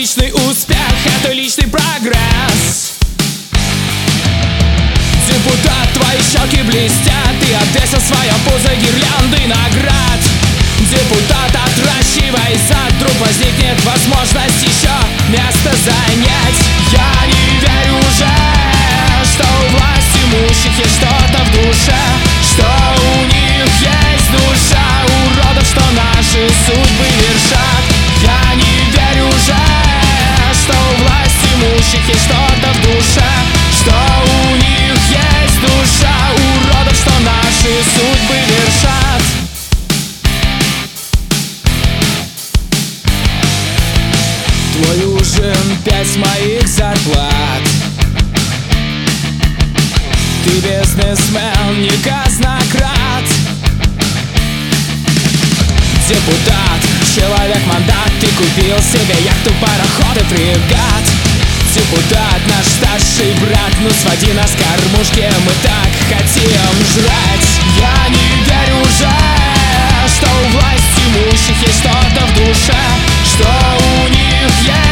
личный успех, это личный прогресс. Депутат, твои щеки блестят, ты обвесил в своем пузо гирлянды наград. Депутат, отращивай зад, вдруг возникнет возможность еще место занять. Я не верю уже, что у власть имущих есть что-то в душе, что у них есть душа уродов, что наши судьбы вершат. Я не верю уже, что у власть имущих есть что-то в душе, что у них есть душа уродов, что наши судьбы вершат. Твой ужин, 5 моих зарплат. Ты бизнесмен, не казнократ. Депутат, человек-мандат, ты купил себе яхту, пароход и фрегат. Депутат, наш старший брат, ну своди нас к кормушке, мы так хотим жрать. Я не верю уже, что у власть имущих есть что-то в душе, что у них есть